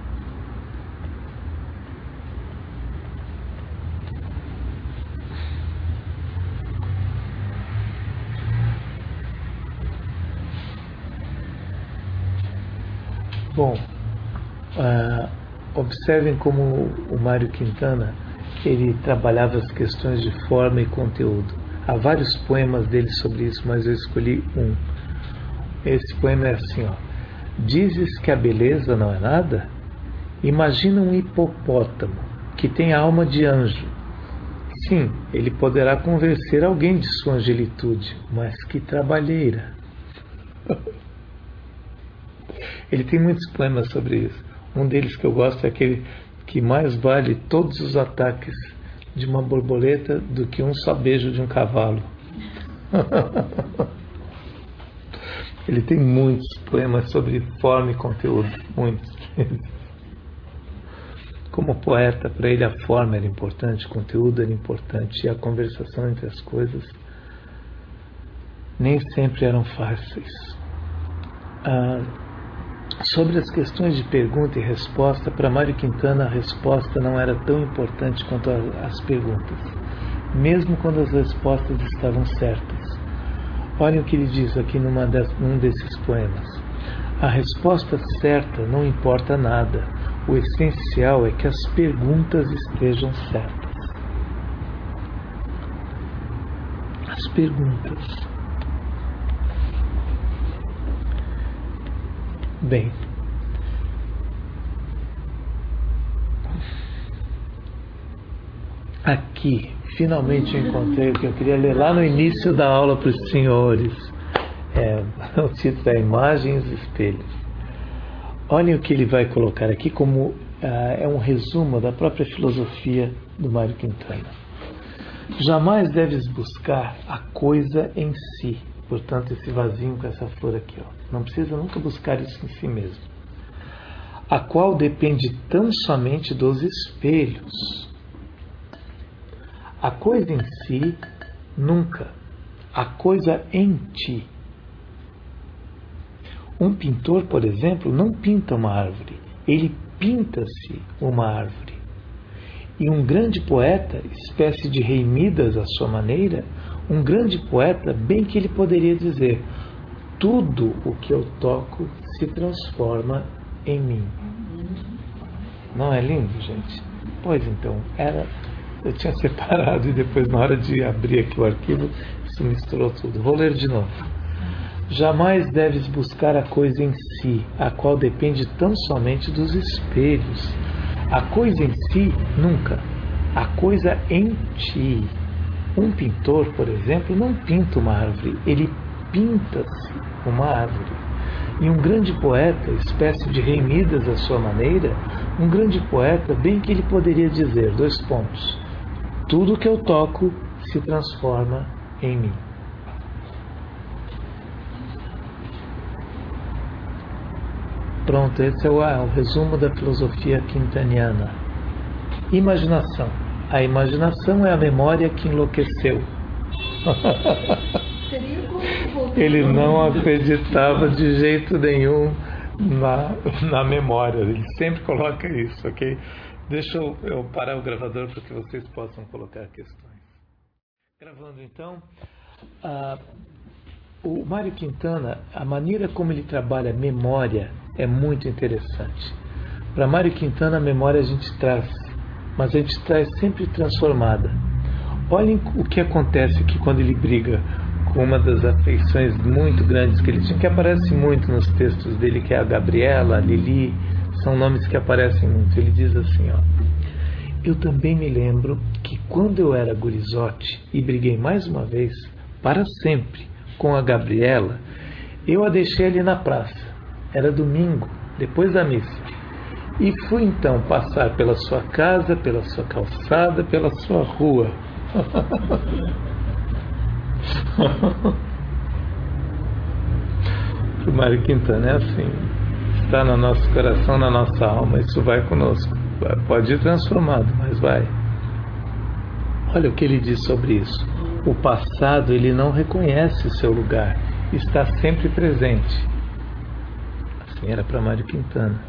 bom, uh, observem como o Mário Quintana ele trabalhava as questões de forma e conteúdo. Há vários poemas dele sobre isso, mas eu escolhi um. Esse poema é assim, ó. Dizes que a beleza não é nada? Imagina um hipopótamo que tem a alma de anjo. Sim, ele poderá convencer alguém de sua angelitude, mas que trabalheira. Ele tem muitos poemas sobre isso. Um deles que eu gosto é aquele que mais vale todos os ataques de uma borboleta do que um só beijo de um cavalo. Ele tem muitos poemas sobre forma e conteúdo, muitos. Como poeta, para ele a forma era importante, o conteúdo era importante e a conversação entre as coisas nem sempre eram fáceis. Ah, sobre as questões de pergunta e resposta, para Mário Quintana a resposta não era tão importante quanto as perguntas, mesmo quando as respostas estavam certas. Olhem o que ele diz aqui numa des, num desses poemas. A resposta certa não importa nada, o essencial é que as perguntas estejam certas. As perguntas. Bem, aqui, finalmente eu encontrei o que eu queria ler lá no início da aula para os senhores. É, o título é Imagens e Espelhos. Olhem o que ele vai colocar aqui como ah, é um resumo da própria filosofia do Mário Quintana. Jamais deves buscar a coisa em si. Portanto, esse vasinho com essa flor aqui, ó. Não precisa nunca buscar isso em si mesmo. A qual depende tão somente dos espelhos. A coisa em si, nunca. A coisa em ti. Um pintor, por exemplo, não pinta uma árvore. Ele pinta-se uma árvore. E um grande poeta, espécie de Rei Midas à sua maneira, um grande poeta, bem que ele poderia dizer: tudo o que eu toco se transforma em mim. Não é lindo, gente? Pois então, era, eu tinha separado e depois, na hora de abrir aqui o arquivo, se misturou tudo. Vou ler de novo. Jamais deves buscar a coisa em si, a qual depende tão somente dos espelhos. A coisa em si, nunca. A coisa em ti. Um pintor, por exemplo, não pinta uma árvore, ele pinta-se uma árvore. E um grande poeta, espécie de Rei Midas à sua maneira, um grande poeta, bem que ele poderia dizer, dois pontos, tudo que eu toco se transforma em mim. Pronto, esse é o, é o resumo da filosofia quintaniana. Imaginação. A imaginação é a memória que enlouqueceu. Ele não acreditava de jeito nenhum na, na memória. Ele sempre coloca isso, ok? Deixa eu, eu parar o gravador para que vocês possam colocar questões. Gravando então, uh, o Mário Quintana, a maneira como ele trabalha a memória é muito interessante. Para Mário Quintana, a memória a gente traz, mas a gente traz sempre transformada. Olhem o que acontece aqui quando ele briga com uma das afeições muito grandes que ele tinha, que aparece muito nos textos dele, que é a Gabriela, a Lili, são nomes que aparecem muito. Ele diz assim, ó: eu também me lembro que quando eu era gurizote e briguei mais uma vez, para sempre, com a Gabriela, eu a deixei ali na praça. Era domingo, depois da missa. E fui então passar pela sua casa, pela sua calçada, pela sua rua. O Mário Quintana é assim, está no nosso coração, na nossa alma, isso vai conosco. Pode ir transformado, mas vai. Olha o que ele diz sobre isso. O passado, ele não reconhece o seu lugar, está sempre presente. Assim era para Mário Quintana.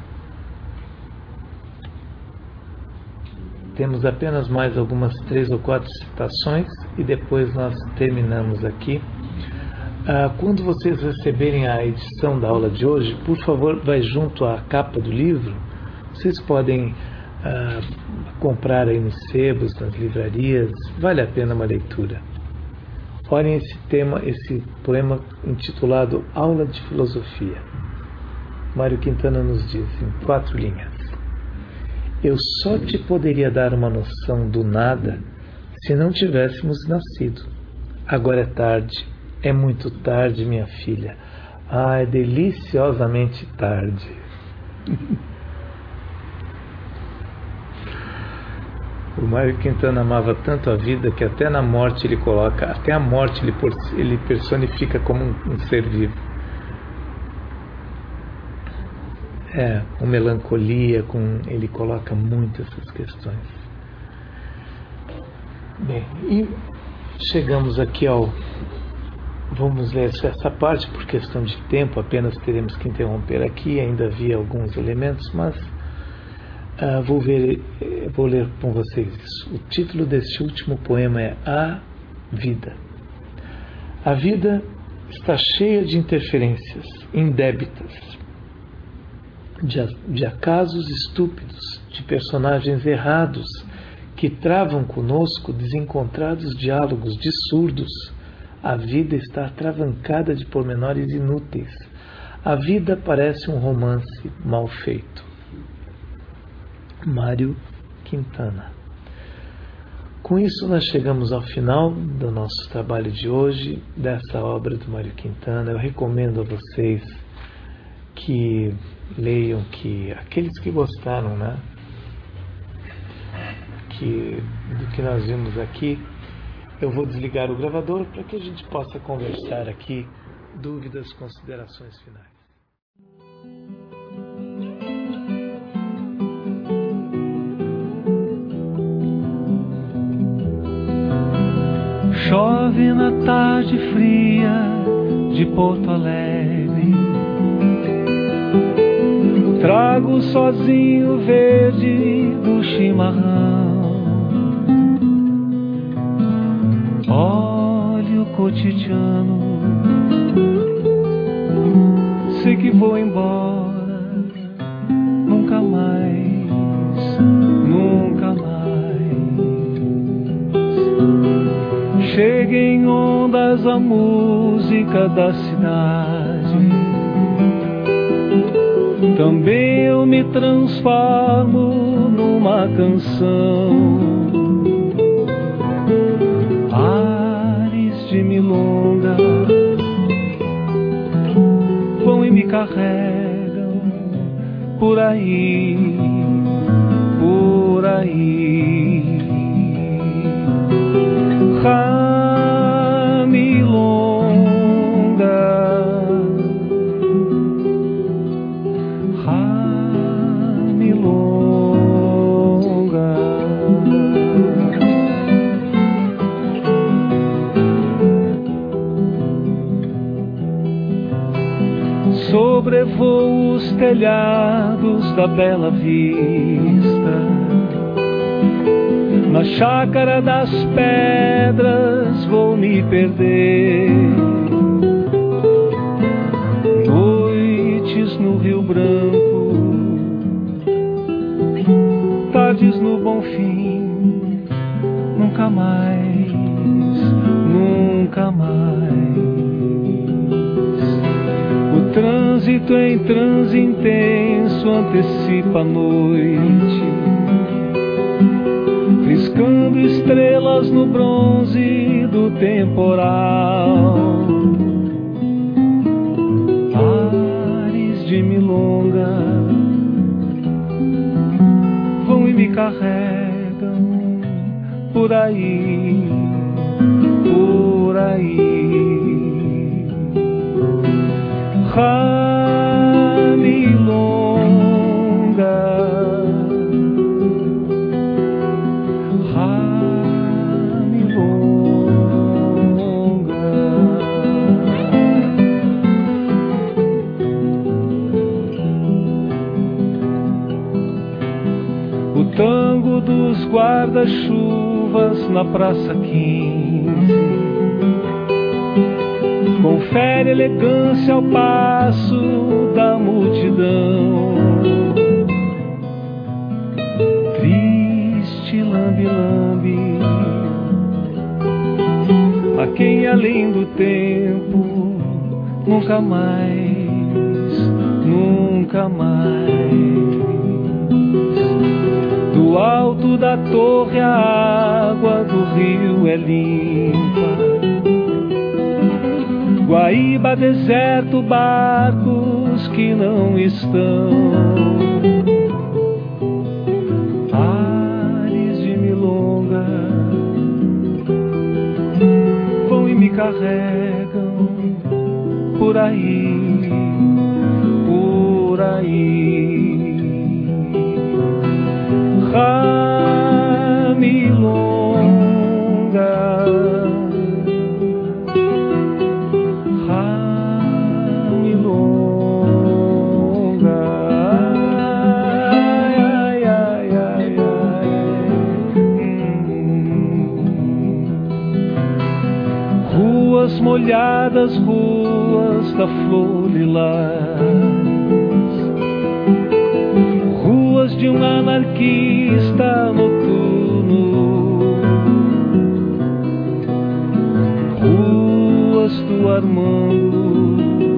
Temos apenas mais algumas três ou quatro citações e depois nós terminamos aqui. Ah, quando vocês receberem a edição da aula de hoje, por favor, vai junto à capa do livro. Vocês podem ah, comprar aí nos sebos, nas livrarias. Vale a pena uma leitura. Olhem esse tema, esse poema intitulado Aula de Filosofia. Mário Quintana nos diz em quatro linhas: eu só te poderia dar uma noção do nada se não tivéssemos nascido. Agora é tarde, é muito tarde, minha filha. Ah, é deliciosamente tarde. O Mário Quintana amava tanto a vida que até na morte ele coloca, até a morte ele, ele personifica como um, um ser vivo. É, com melancolia, com, ele coloca muito essas questões. Bem, e chegamos aqui ao... Vamos ler essa parte por questão de tempo, apenas teremos que interromper aqui, ainda havia alguns elementos, mas uh, vou, ver, vou ler com vocês isso. O título deste último poema é A Vida. A vida está cheia de interferências indébitas, De, de acasos estúpidos, de personagens errados que travam conosco desencontrados diálogos de surdos. A vida está atravancada de pormenores inúteis. A vida parece um romance mal feito. Mário Quintana. Com isso nós chegamos ao final do nosso trabalho de hoje, dessa obra do Mário Quintana. Eu recomendo a vocês que leiam, que aqueles que gostaram, né, que, do que nós vimos aqui. Eu vou desligar o gravador para que a gente possa conversar aqui, dúvidas, considerações finais. Chove na tarde fria de Porto Alegre. Trago sozinho o verde do chimarrão. Olho o cotidiano. Sei que vou embora. Nunca mais, nunca mais. Chega em ondas a música da cidade. Também eu me transformo numa canção. Ares de milonga vão e me carregam por aí, por aí. Ramilonga, Sobrevoo os telhados da Bela Vista, na chácara das pedras vou me perder. Noites no Rio Branco, tardes no Bonfim, nunca mais, nunca mais. O trânsito em transe intenso antecipa a noite, riscando estrelas no bronze do temporal. Ares de milonga vão e me carregam por aí, por aí. Ra milonga, Ra milonga. O tango dos guarda-chuvas na Praça quinze confere elegância ao passo da multidão. Triste lambe-lambe a quem além do tempo nunca mais, nunca mais. Do alto da torre a água do rio é limpa, Guaíba deserto, barcos que não estão. Ares de milonga vão e me carregam por aí, por aí. Ra milonga, molhadas ruas da flor lilás, ruas de um anarquista noturno, ruas do Armando,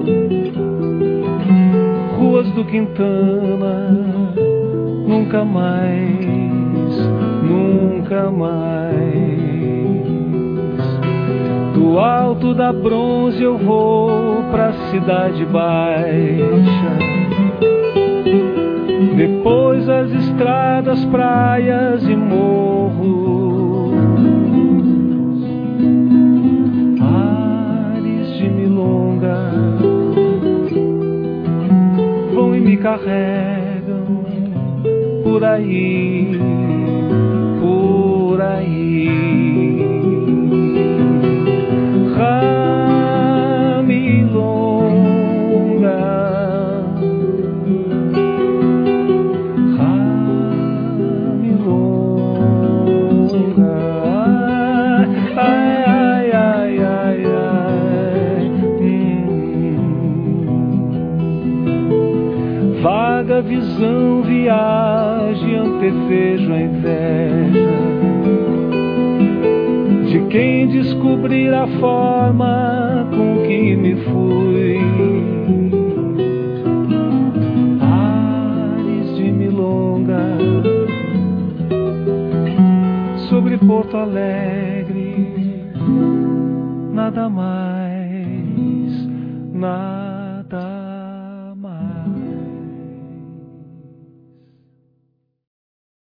ruas do Quintana, nunca mais, nunca mais. Do alto da bronze eu vou pra cidade baixa, depois as estradas, praias e morros. Ares de milonga vão e me carregam por aí, por aí. Ra milonga, Ra milonga. Ai, ai, ai, ai, ai. Hum. Vaga visão, viagem, antevejo a inveja de quem descobrir a forma com que me fui. Ares de milonga sobre Porto Alegre, nada mais, nada.